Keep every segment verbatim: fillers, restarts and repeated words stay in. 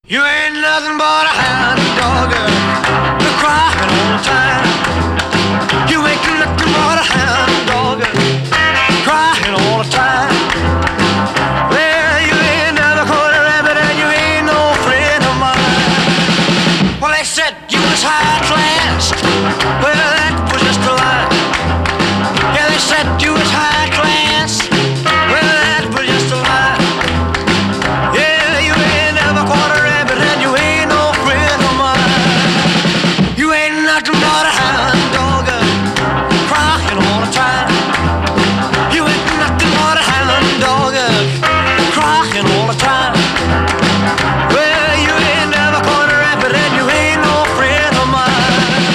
You ain't nothing but a hound dog, you're crying all the time. You ain't nothing but a hound dog, crying all the time. Well, you ain't never caught a rabbit and you ain't no friend of mine. Well, they said you was high class, well, that was just a lie. Yeah, they said you was high class, well, that was just a lie. Yeah, you ain't never caught a rabbit and you ain't no friend of mine. You ain't nothing but a hound dog, crying all the time. You ain't nothing but a hound dog, crying all the time. Well, you ain't never caught a rabbit and you ain't no friend of mine.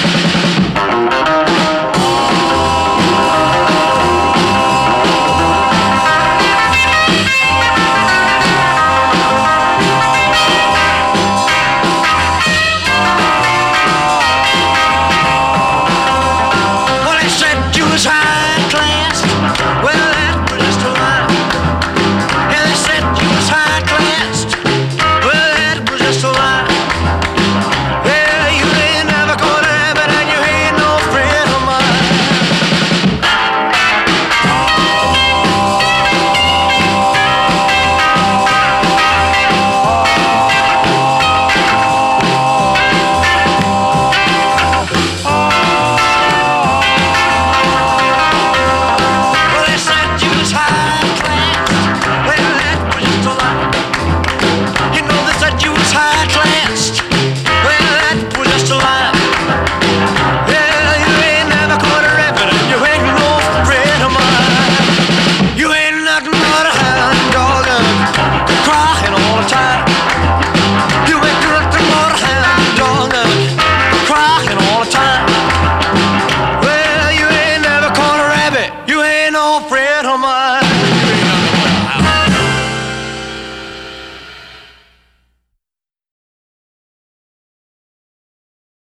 Well, they said you was high class, well, that was just a lie. Yeah, they said you was high class, well, that was just a lie. Yeah, you ain't never caught a rabbit and you ain't no friend of mine. Well, they said you was high class, well, that was just a lie. You know they said you was high class, well, that was just a lie. Yeah, you ain't never caught a rabbit and you ain't no friend of mine. You ain't nothing but a hound dog, crying all the time. You ain't nothing but a hound dog, crying all the time. Well, you ain't never caught a rabbit, you ain't no friend of mine.